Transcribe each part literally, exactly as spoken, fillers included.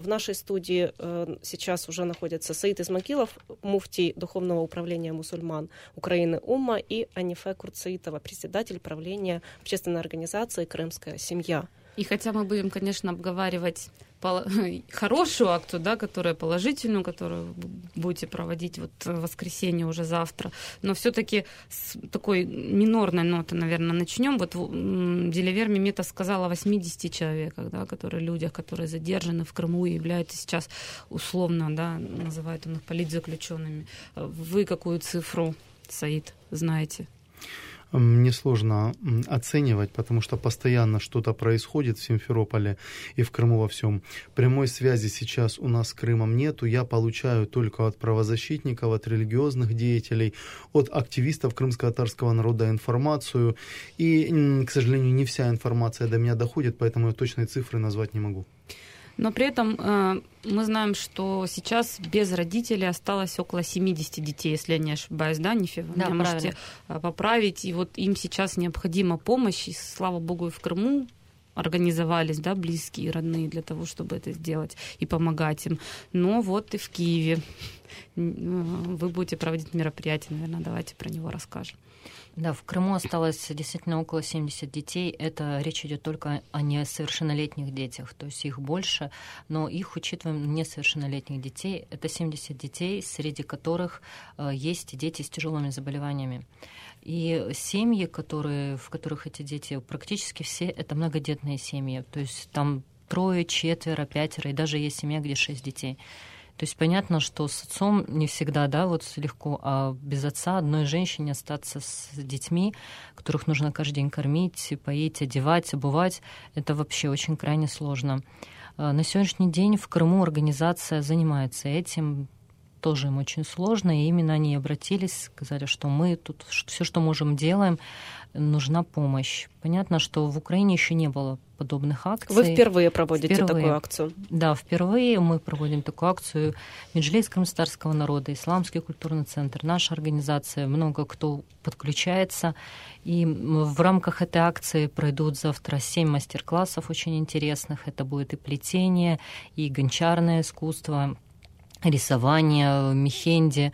в нашей студии сейчас уже находятся Саид Исмагилов, муфтий Духовного управления мусульман Украины УММА, и Анифе Курцаитова, председатель правления общественной организации «Крымская семья». И хотя мы будем, конечно, обговаривать хорошую акцию, да, которая положительную, которую будете проводить вот в воскресенье уже завтра, но все-таки с такой минорной ноты, наверное, начнем. Вот Дилевер Меметов сказала о восьмидесяти человеках, да, которые, людях, которые задержаны в Крыму и являются сейчас условно, да, называют он их политзаключенными. Вы какую цифру, Саид, знаете? Мне сложно оценивать, потому что постоянно что-то происходит в Симферополе и в Крыму во всем. Прямой связи сейчас у нас с Крымом нету. Я получаю только от правозащитников, от религиозных деятелей, от активистов крымско-татарского народа информацию. И, к сожалению, не вся информация до меня доходит, поэтому я точные цифры назвать не могу. Но при этом э, мы знаем, что сейчас без родителей осталось около семидесяти детей, если я не ошибаюсь, да, Нифе? Вы да, меня можете поправить. И вот им сейчас необходима помощь. И, слава богу, и в Крыму организовались, да, близкие и родные для того, чтобы это сделать и помогать им. Но вот и в Киеве вы будете проводить мероприятие, наверное, давайте про него расскажем. Да, в Крыму осталось действительно около семидесяти детей. Это речь идет только о несовершеннолетних детях, то есть их больше, но их учитываем несовершеннолетних детей. Это семьдесят детей, среди которых есть дети с тяжелыми заболеваниями. И семьи, которые, в которых эти дети, практически все это многодетные семьи, то есть там трое, четверо, пятеро, и даже есть семья, где шесть детей. То есть понятно, что с отцом не всегда, да, вот легко, а без отца одной женщине остаться с детьми, которых нужно каждый день кормить, поить, одевать, обувать, это вообще очень крайне сложно. На сегодняшний день в Крыму организация занимается этим, тоже им очень сложно, и именно они обратились, сказали, что мы тут все, что можем, делаем, нужна помощь. Понятно, что в Украине еще не было подобных акций. Вы впервые проводите впервые. такую акцию? Да, впервые мы проводим такую акцию. Меджлис крымстарского народа, Исламский культурный центр, наша организация, много кто подключается. И в рамках этой акции пройдут завтра семь мастер-классов очень интересных. Это будет и плетение, и гончарное искусство, рисование, мехенди.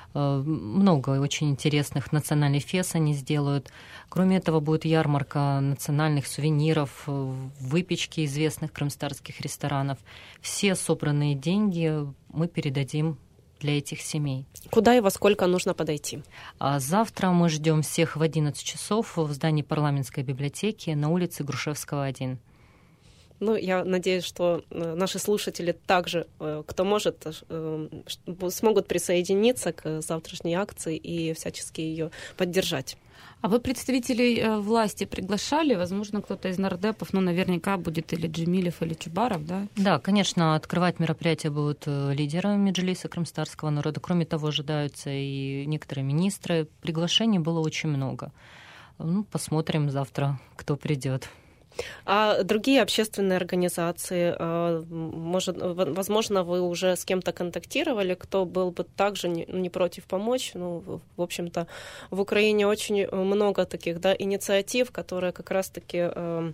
Много очень интересных национальных фес они сделают. Кроме этого, будет ярмарка национальных сувениров, выпечки известных крымстарских ресторанов. Все собранные деньги мы передадим для этих семей. Куда и во сколько нужно подойти? А завтра мы ждем всех в одиннадцать часов в здании парламентской библиотеки на улице Грушевского, один. Ну, я надеюсь, что наши слушатели также, кто может, смогут присоединиться к завтрашней акции и всячески ее поддержать. А вы представителей власти приглашали? Возможно, кто-то из нардепов, ну, наверняка будет или Джемилев, или Чубаров, да? Да, конечно, открывать мероприятие будут лидеры Меджлиса крымстарского народа. Кроме того, ожидаются и некоторые министры. Приглашений было очень много. Ну, посмотрим завтра, кто придет. А другие общественные организации, может, возможно, вы уже с кем-то контактировали, кто был бы также не, не против помочь? Ну, в общем-то, в Украине очень много таких, да, инициатив, которые как раз-таки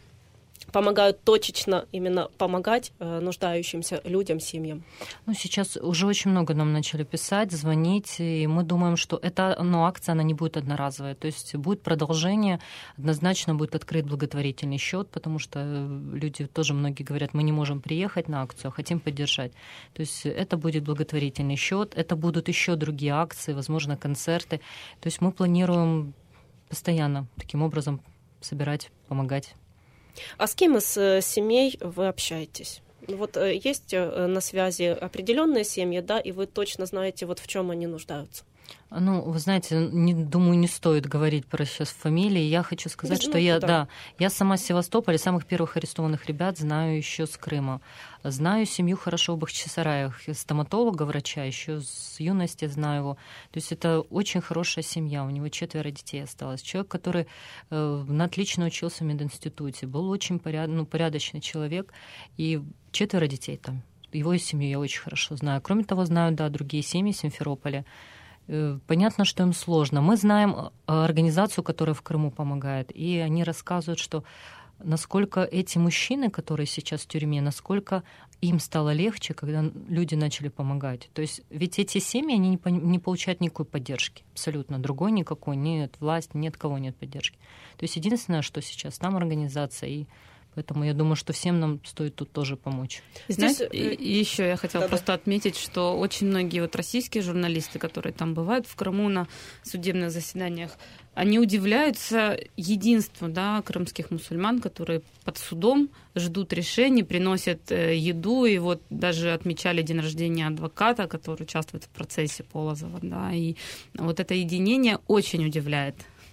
помогают точечно именно помогать э, нуждающимся людям, семьям. Ну, сейчас уже очень много нам начали писать, звонить, и мы думаем, что эта ну, акция, она не будет одноразовая, то есть будет продолжение, однозначно будет открыт благотворительный счет, потому что люди тоже многие говорят, мы не можем приехать на акцию, а хотим поддержать. То есть это будет благотворительный счет, это будут еще другие акции, возможно, концерты. То есть мы планируем постоянно таким образом собирать, помогать. А с кем из семей вы общаетесь? Вот есть на связи определенные семьи, да, и вы точно знаете, вот в чем они нуждаются? Ну, вы знаете, не, думаю, не стоит говорить про сейчас фамилии. Я хочу сказать, да, что ну, я, да. да, я сама с Севастополя, самых первых арестованных ребят знаю еще с Крыма. Знаю семью хорошо в Бахчисараях, стоматолога, врача, еще с юности знаю его. То есть это очень хорошая семья, у него четверо детей осталось. Человек, который э, отлично учился в мединституте, был очень поряд, ну, порядочный человек, и четверо детей там. Его семью я очень хорошо знаю. Кроме того, знаю, да, другие семьи в Симферополе. Понятно, что им сложно. Мы знаем организацию, которая в Крыму помогает, и они рассказывают, что насколько эти мужчины, которые сейчас в тюрьме, насколько им стало легче, когда люди начали помогать. То есть ведь эти семьи, они не, не получают никакой поддержки, абсолютно другой никакой, нет власти, нет кого нет поддержки. То есть единственное, что сейчас там организация, и поэтому я думаю, что всем нам стоит тут тоже помочь. Здесь и еще я хотела да, просто да. отметить, что очень многие вот российские журналисты, которые там бывают в Крыму на судебных заседаниях, они удивляются единству, да, крымских мусульман, которые под судом ждут решений, приносят еду, и вот даже отмечали день рождения адвоката, который участвует в процессе Полозова, да, и вот это единение очень удивляет.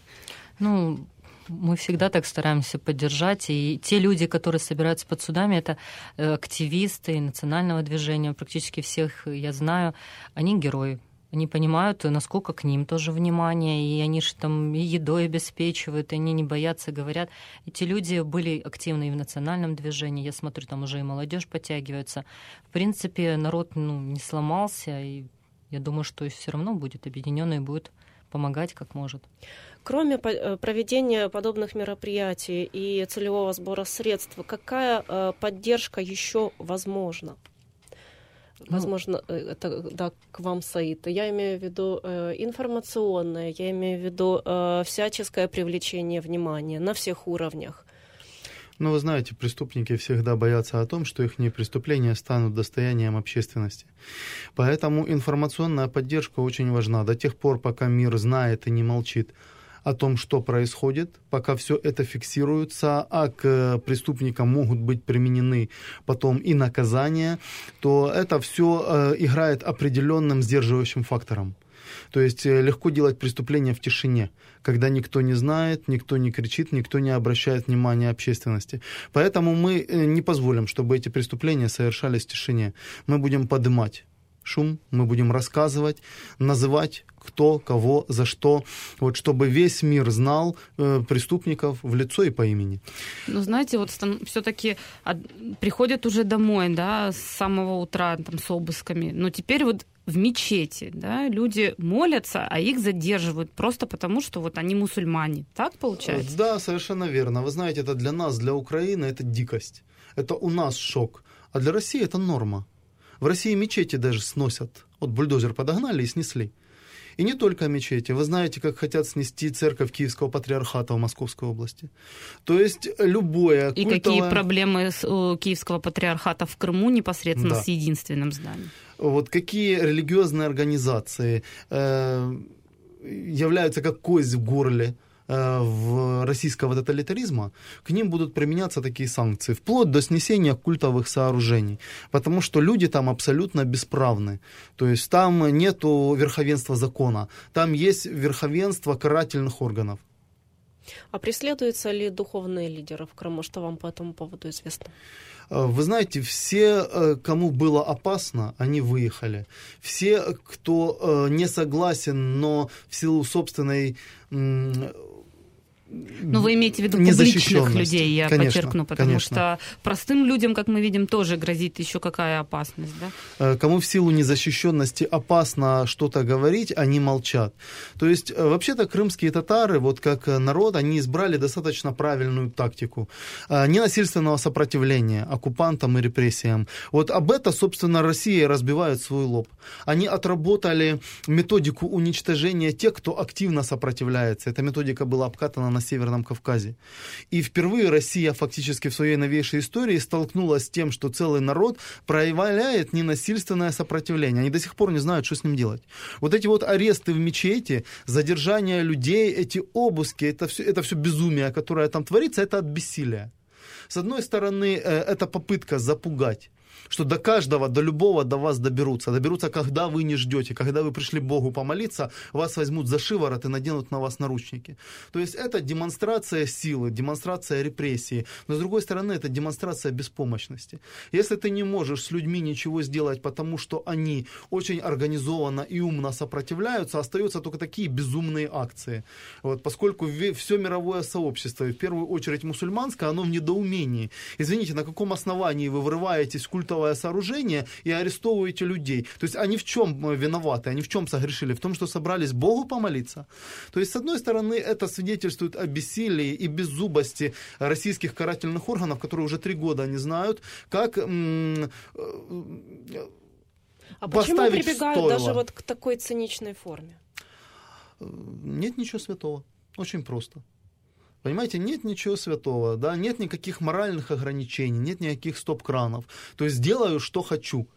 Ну, мы всегда так стараемся поддержать, и те люди, которые собираются под судами, это активисты национального движения, практически всех я знаю, они герои. Они понимают, насколько к ним тоже внимание, и они же там и едой обеспечивают, и они не боятся, говорят. Эти люди были активны и в национальном движении, я смотрю, там уже и молодежь подтягивается. В принципе, народ ну, не сломался, и я думаю, что все равно будет объединённый и будет помогать как может. Кроме проведения подобных мероприятий и целевого сбора средств, какая поддержка еще возможна? Возможно, это да, к вам, Саид. Я имею в виду э, информационное, я имею в виду э, всяческое привлечение внимания на всех уровнях. Ну, вы знаете, преступники всегда боятся о том, что их преступления станут достоянием общественности. Поэтому информационная поддержка очень важна до тех пор, пока мир знает и не молчит о том, что происходит, пока все это фиксируется, а к преступникам могут быть применены потом и наказания, то это все э, играет определенным сдерживающим фактором. То есть легко делать преступления в тишине, когда никто не знает, никто не кричит, никто не обращает внимания общественности. Поэтому мы не позволим, чтобы эти преступления совершались в тишине. Мы будем поднимать шум, мы будем рассказывать, называть кто, кого, за что, вот, чтобы весь мир знал э, преступников в лицо и по имени. Ну, знаете, вот все-таки приходят уже домой, да, с самого утра там, с обысками, но теперь вот в мечети, да, люди молятся, а их задерживают просто потому, что вот они мусульмане. Так получается? Да, совершенно верно. Вы знаете, это для нас, для Украины, это дикость. Это у нас шок. А для России это норма. В России мечети даже сносят. Вот бульдозер подогнали и снесли. И не только мечети. Вы знаете, как хотят снести церковь Киевского патриархата в Московской области. То есть любое культовое... И какие проблемы у Киевского патриархата в Крыму непосредственно да. с единственным зданием? Вот какие религиозные организации э, являются как кость в горле в российского тоталитаризма, к ним будут применяться такие санкции, вплоть до снесения культовых сооружений, потому что люди там абсолютно бесправны. То есть там нету верховенства закона, там есть верховенство карательных органов. А преследуются ли духовные лидеры в Крыму? Что вам по этому поводу известно? Вы знаете, все, кому было опасно, они выехали. Все, кто не согласен, но в силу собственной... Ну, вы имеете в виду публичных людей, я конечно, подчеркну, потому конечно. Что простым людям, как мы видим, тоже грозит еще какая опасность, да? Кому в силу незащищенности опасно что-то говорить, они молчат. То есть, вообще-то, крымские татары, вот как народ, они избрали достаточно правильную тактику ненасильственного сопротивления оккупантам и репрессиям. Вот об это, собственно, Россия разбивает свой лоб. Они отработали методику уничтожения тех, кто активно сопротивляется. Эта методика была обкатана на Северном Кавказе. И впервые Россия фактически в своей новейшей истории столкнулась с тем, что целый народ проявляет ненасильственное сопротивление. Они до сих пор не знают, что с ним делать. Вот эти вот аресты в мечети, задержание людей, эти обыски, это все, это все безумие, которое там творится, это от бессилия. С одной стороны, это попытка запугать, что до каждого, до любого до вас доберутся. Доберутся, когда вы не ждете, когда вы пришли Богу помолиться, вас возьмут за шиворот и наденут на вас наручники. То есть это демонстрация силы, демонстрация репрессии. Но с другой стороны, это демонстрация беспомощности. Если ты не можешь с людьми ничего сделать, потому что они очень организованно и умно сопротивляются, остаются только такие безумные акции. Вот, поскольку все мировое сообщество, в первую очередь мусульманское, оно в недоумении. Извините, на каком основании вы врываетесь в культовое пусковое сооружение и арестовываете людей. То есть они в чем виноваты, они в чем согрешили? В том, что собрались Богу помолиться. То есть, с одной стороны, это свидетельствует о бессилии и беззубости российских карательных органов, которые уже три года не знают, как м- а почему прибегают даже вот к такой циничной форме? Нет ничего святого. Очень просто. Понимаете, нет ничего святого, да, нет никаких моральных ограничений, нет никаких стоп-кранов. То есть делаю, что хочу.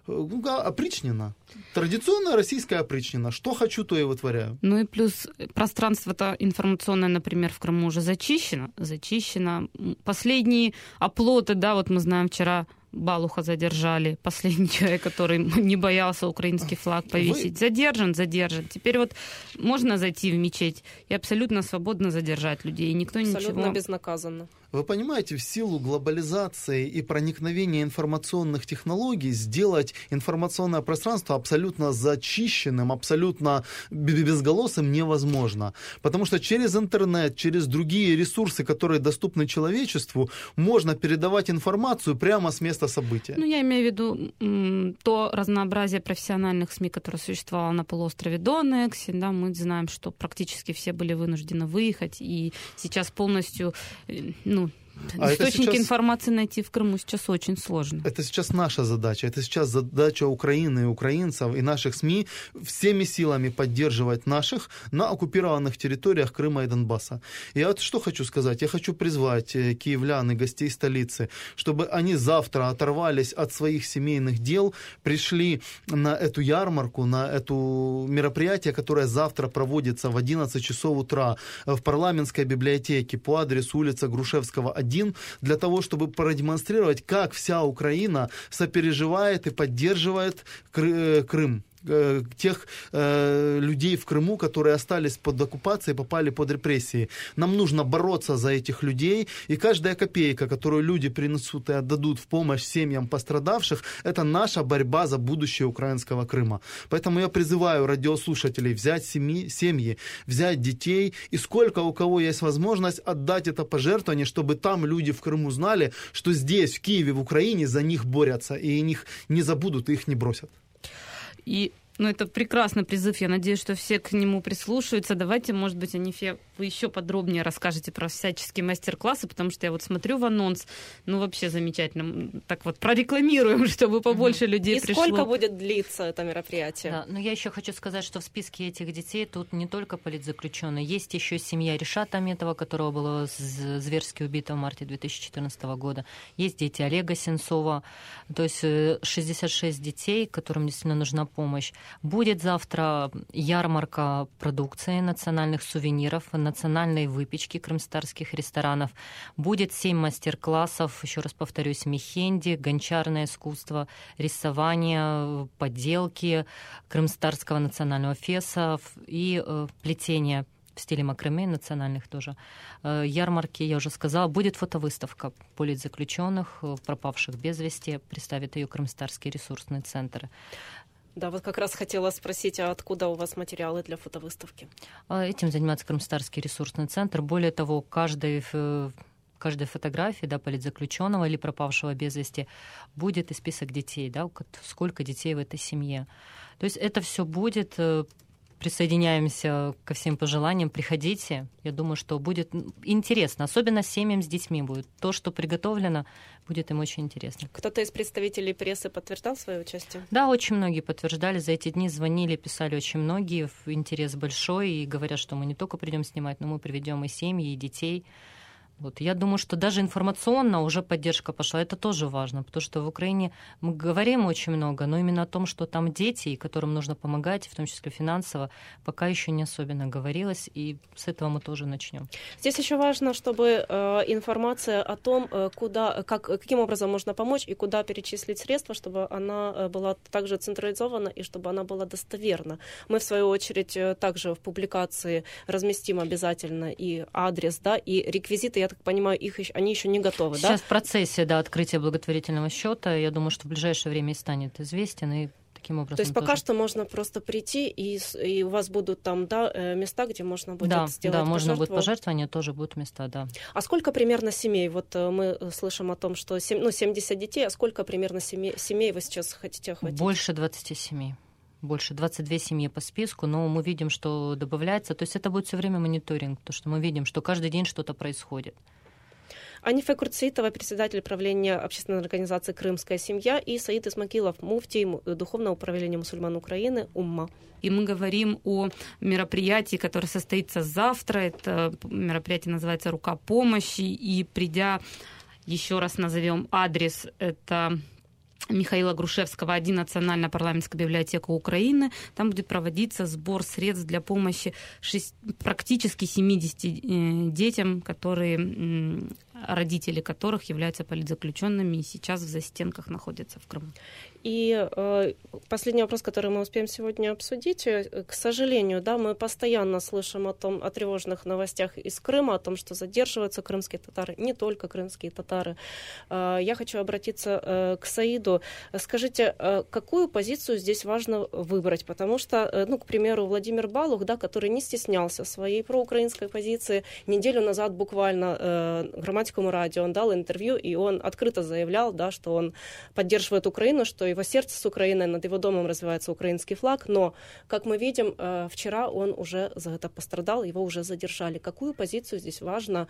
Опричнина. Традиционная российская опричнина. Что хочу, то и вытворяю. Ну и плюс пространство-то информационное, например, в Крыму уже зачищено. Зачищено. Последние оплоты, да, вот мы знаем, вчера Балуха задержали, последний человек, который не боялся украинский флаг повесить. Вы... Задержан, задержан. Теперь вот можно зайти в мечеть и абсолютно свободно задержать людей, и никто абсолютно ничего... Абсолютно безнаказанно. Вы понимаете, в силу глобализации и проникновения информационных технологий сделать информационное пространство абсолютно зачищенным, абсолютно безголосым невозможно. Потому что через интернет, через другие ресурсы, которые доступны человечеству, можно передавать информацию прямо с места события. Ну, я имею в виду то разнообразие профессиональных СМИ, которое существовало на полуострове Донексе. Да, мы знаем, что практически все были вынуждены выехать, и сейчас полностью... Ну, А источники сейчас... информации найти в Крыму сейчас очень сложно. Это сейчас наша задача. Это сейчас задача Украины и украинцев и наших СМИ всеми силами поддерживать наших на оккупированных территориях Крыма и Донбасса. Я вот что хочу сказать. Я хочу призвать киевлян и гостей столицы, чтобы они завтра оторвались от своих семейных дел, пришли на эту ярмарку, на это мероприятие, которое завтра проводится в одиннадцать часов утра в парламентской библиотеке по адресу улица Грушевского, один, для того, чтобы продемонстрировать, как вся Украина сопереживает и поддерживает Крым. Тех э, людей в Крыму, которые остались под оккупацией, попали под репрессии. Нам нужно бороться за этих людей, и каждая копейка, которую люди принесут и отдадут в помощь семьям пострадавших, это наша борьба за будущее украинского Крыма. Поэтому я призываю радиослушателей взять семьи, семьи, взять детей, и сколько у кого есть возможность отдать это пожертвование, чтобы там люди в Крыму знали, что здесь, в Киеве, в Украине за них борются, и их не забудут, и их не бросят. И, ну, это прекрасный призыв. Я надеюсь, что все к нему прислушаются. Давайте, может быть, Анифия, вы еще подробнее расскажете про всяческие мастер-классы, потому что я вот смотрю в анонс, ну, вообще замечательно. Так вот, прорекламируем, чтобы побольше угу. людей и пришло. И сколько будет длиться это мероприятие? Да, но я еще хочу сказать, что в списке этих детей тут не только политзаключенные, есть еще семья Ришата Аметова, которого было зверски убито в марте две тысячи четырнадцатого года. Есть дети Олега Сенцова, то есть шестьдесят шесть детей, которым действительно нужна помощь. Будет завтра ярмарка продукции, национальных сувениров, национальной выпечки крымстарских ресторанов. Будет семь мастер-классов, еще раз повторюсь, мехенди, гончарное искусство, рисование, поделки крымстарского национального феса и э, плетение в стиле макраме, национальных тоже. Э, ярмарки, я уже сказала, будет фотовыставка политзаключенных, пропавших без вести, представит ее Крымстарский ресурсный центр. Да, вот как раз хотела спросить, а откуда у вас материалы для фотовыставки? Этим занимается Крымстарский ресурсный центр. Более того, каждой, каждой фотографии, да, политзаключенного или пропавшего без вести будет и список детей, да, сколько детей в этой семье. То есть это все будет. Присоединяемся ко всем пожеланиям. Приходите. Я думаю, что будет интересно. Особенно семьям с детьми будет. То, что приготовлено, будет им очень интересно. Кто-то из представителей прессы подтверждал свое участие? Да, очень многие подтверждали. За эти дни звонили, писали очень многие. Интерес большой. И говорят, что мы не только придем снимать, но мы приведем и семьи, и детей. Вот. Я думаю, что даже информационно уже поддержка пошла. Это тоже важно, потому что в Украине мы говорим очень много, но именно о том, что там дети, которым нужно помогать, в том числе финансово, пока еще не особенно говорилось, и с этого мы тоже начнем. Здесь еще важно, чтобы э, информация о том, э, куда, как, каким образом можно помочь и куда перечислить средства, чтобы она была также централизована и чтобы она была достоверна. Мы, в свою очередь, также в публикации разместим обязательно и адрес, да, и реквизиты. Я так понимаю, их еще, они еще не готовы, Сейчас да? в процессе, да, открытия благотворительного счета. Я думаю, что в ближайшее время и станет известен, и таким образом. То есть пока тоже. что можно просто прийти, и, и у вас будут там, да, места, где можно будет да, сделать да, можно будет пожертвование. пожертвования, тоже будут места, да. А сколько примерно семей? Вот мы слышим о том, что ну, семьдесят детей, а сколько примерно семей, семей вы сейчас хотите охватить? Больше двадцати семи. Больше двадцать две семьи по списку, но мы видим, что добавляется. То есть это будет все время мониторинг, то, что мы видим, что каждый день что-то происходит. Анифа Курцитова, председатель правления общественной организации «Крымская семья», и Саид Исмакилов, муфтий Духовного управления мусульман Украины «Умма». И мы говорим о мероприятии, которое состоится завтра. Это мероприятие называется «Рука помощи». И придя, еще раз назовем адрес, это Михаила Грушевского, один, Национальная парламентская библиотека Украины. Там будет проводиться сбор средств для помощи шесть, практически семидесяти детям, которые, родители которых являются политзаключенными и сейчас в застенках находятся в Крыму. И э, последний вопрос, который мы успеем сегодня обсудить. К сожалению, да, мы постоянно слышим о том, о тревожных новостях из Крыма, о том, что задерживаются крымские татары, не только крымские татары. Э, я хочу обратиться э, к Саиду. Скажите, э, какую позицию здесь важно выбрать? Потому что, э, ну, к примеру, Владимир Балух, да, который не стеснялся своей проукраинской позиции, неделю назад буквально э, Громадскому радио он дал интервью, и он открыто заявлял, да, что он поддерживает Украину, что его сердце с Украиной, над его домом развивается украинский флаг, но, как мы видим, вчера он уже за это пострадал, его уже задержали. Какую позицию здесь важно,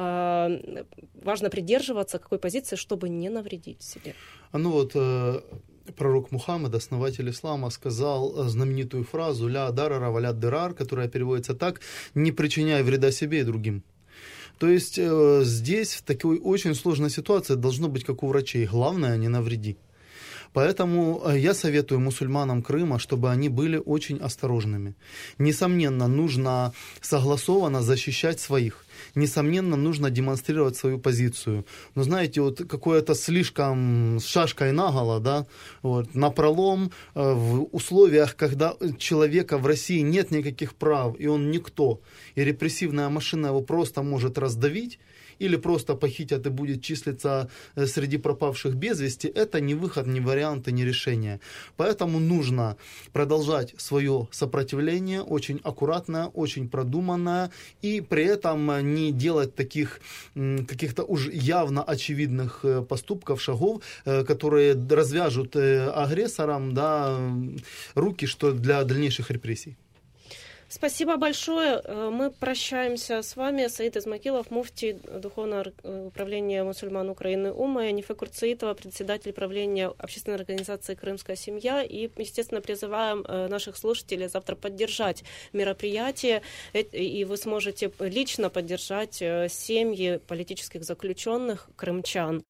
важно придерживаться, какой позиции, чтобы не навредить себе? Ну вот, пророк Мухаммад, основатель ислама, сказал знаменитую фразу «Ля дарара валят дирар», которая переводится так: «Не причиняй вреда себе и другим». То есть здесь в такой очень сложной ситуации должно быть, как у врачей, главное — не навреди. Поэтому я советую мусульманам Крыма, чтобы они были очень осторожными. Несомненно, нужно согласованно защищать своих. Несомненно, нужно демонстрировать свою позицию. Но знаете, вот какое-то слишком с шашкой наголо, да, вот, напролом, э, в условиях, когда человека в России нет никаких прав, и он никто, и репрессивная машина его просто может раздавить, или просто похитят и будет числиться среди пропавших без вести, это не выход, не вариант и не решение. Поэтому нужно продолжать свое сопротивление, очень аккуратное, очень продуманное, и при этом не делать таких каких-то уж явно очевидных поступков, шагов, которые развяжут агрессорам, да, руки, что для дальнейших репрессий. Спасибо большое. Мы прощаемся с вами. Саид Исмакилов, муфтий Духовного управления мусульман Украины «Умма», и Анифа Курцитова, председатель правления общественной организации «Крымская семья». И, естественно, призываем наших слушателей завтра поддержать мероприятие, и вы сможете лично поддержать семьи политических заключенных крымчан.